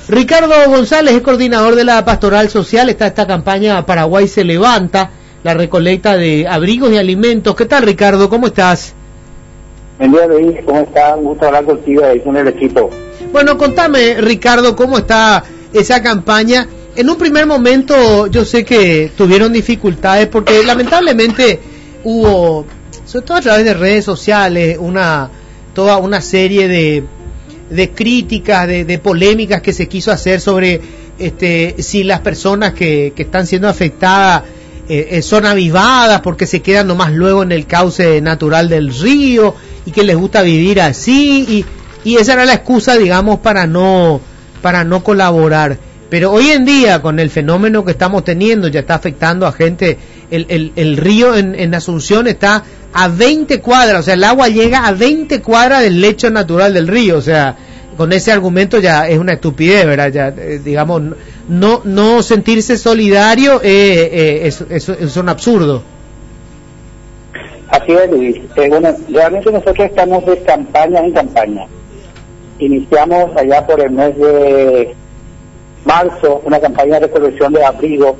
Ricardo González es coordinador de la Pastoral Social. Está esta campaña Paraguay se levanta, la recolecta de abrigos y alimentos. ¿Qué tal, Ricardo? ¿Cómo estás? Buen día, Luis. ¿Cómo estás? Un gusto hablar contigo y con el equipo. Bueno, contame, Ricardo, ¿cómo está esa campaña? En un primer momento yo sé que tuvieron dificultades porque lamentablemente hubo, sobre todo a través de redes sociales, toda una serie de críticas, de polémicas que se quiso hacer sobre si las personas que están siendo afectadas son avivadas porque se quedan nomás luego en el cauce natural del río y que les gusta vivir así y esa era la excusa, digamos, para no colaborar. Pero hoy en día, con el fenómeno que estamos teniendo, ya está afectando a gente. El río en Asunción está a 20 cuadras, o sea, el agua llega a 20 cuadras del lecho natural del río. O sea, con ese argumento ya es una estupidez, ¿verdad? Ya, digamos, no sentirse solidario es un absurdo. Así es, Luis. Bueno, realmente nosotros estamos de campaña en campaña. Iniciamos allá por el mes de marzo una campaña de recolección de abrigo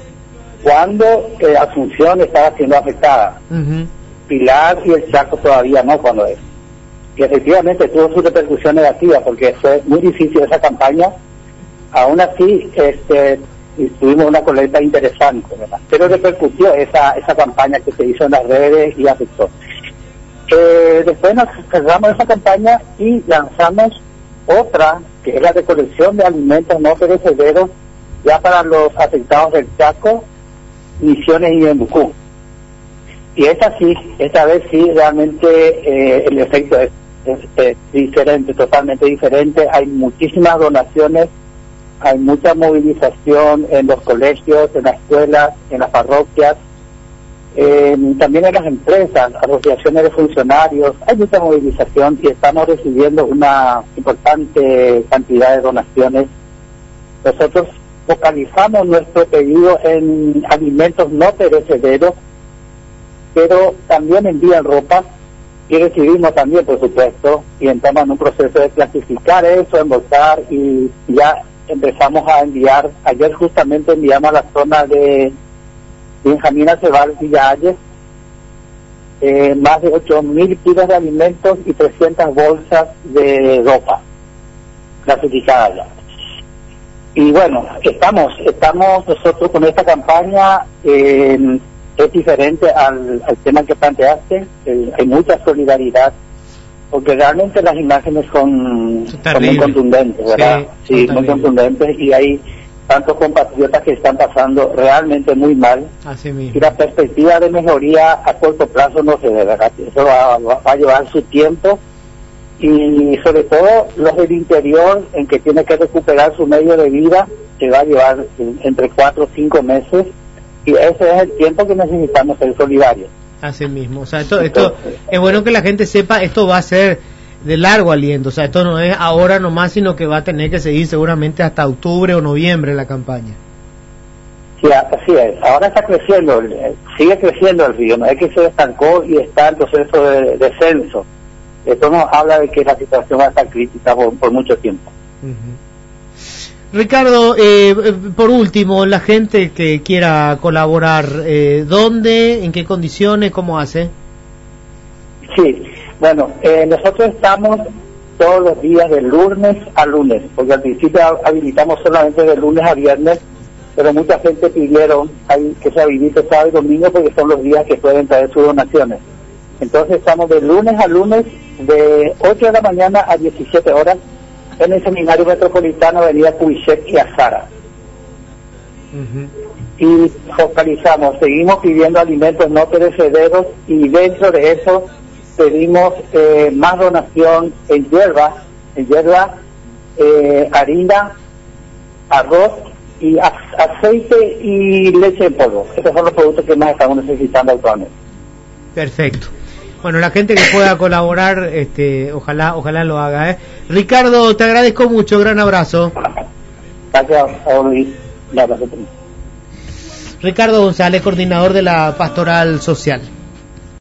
cuando Asunción estaba siendo afectada. Pilar y el Chaco todavía no, cuando es. Y efectivamente tuvo su repercusión negativa porque fue muy difícil esa campaña. Aún así, tuvimos una colecta interesante, ¿verdad? Pero repercutió esa campaña que se hizo en las redes y afectó. Después nos cerramos esa campaña y lanzamos otra, que es la recolección de alimentos no perecederos ya para los afectados del Chaco, Misiones y Embucú. Y esta vez sí, realmente el efecto es diferente, totalmente diferente. Hay muchísimas donaciones, hay mucha movilización en los colegios, en las escuelas, en las parroquias, también en las empresas, asociaciones de funcionarios. Hay mucha movilización y estamos recibiendo una importante cantidad de donaciones. Nosotros focalizamos nuestro pedido en alimentos no perecederos, pero también envían ropa y recibimos también, por supuesto, y entramos en un proceso de clasificar eso, embolsar, y ya empezamos a enviar. Ayer justamente enviamos a la zona de Benjamín Aceval, Villa Ayes, más de 8.000 kilos de alimentos y 300 bolsas de ropa clasificadas ya. Y bueno, estamos nosotros con esta campaña. Es diferente al tema que planteaste. Hay mucha solidaridad porque realmente las imágenes son muy contundentes, ¿verdad? Sí, muy contundentes, y hay tantos compatriotas que están pasando realmente muy mal. Así mismo. Y la perspectiva de mejoría a corto plazo no se ve, ¿verdad? Eso va a llevar su tiempo, y sobre todo los del interior, en que tiene que recuperar su medio de vida, se va a llevar entre 4 o 5 meses, y ese es el tiempo que necesitamos ser solidarios. Así mismo. O sea, esto es bueno que la gente sepa, esto va a ser de largo aliento. O sea, esto no es ahora nomás, sino que va a tener que seguir seguramente hasta octubre o noviembre la campaña. Sí, así es. Ahora está creciendo, sigue creciendo el río. No es que se estancó y está en proceso de descenso. Esto nos habla de que la situación va a estar crítica por mucho tiempo. Ricardo, por último, la gente que quiera colaborar, ¿dónde, en qué condiciones, cómo hace? Sí, bueno, nosotros estamos todos los días de lunes a lunes, porque al principio habilitamos solamente de lunes a viernes, pero mucha gente pidieron que se habilite sábado y domingo porque son los días que pueden traer sus donaciones. Entonces estamos de lunes a lunes, de 8 de la mañana a 17 horas, en el Seminario Metropolitano Avenida Cubichet y Azara. Y focalizamos, seguimos pidiendo alimentos no perecederos, y dentro de eso pedimos más donación en hierba, harina, arroz y aceite y leche en polvo. Esos son los productos que más estamos necesitando actualmente. Perfecto. Bueno, la gente que pueda colaborar, ojalá lo haga. Ricardo, te agradezco mucho, gran abrazo. Gracias a Luis. Ricardo González, coordinador de la Pastoral Social.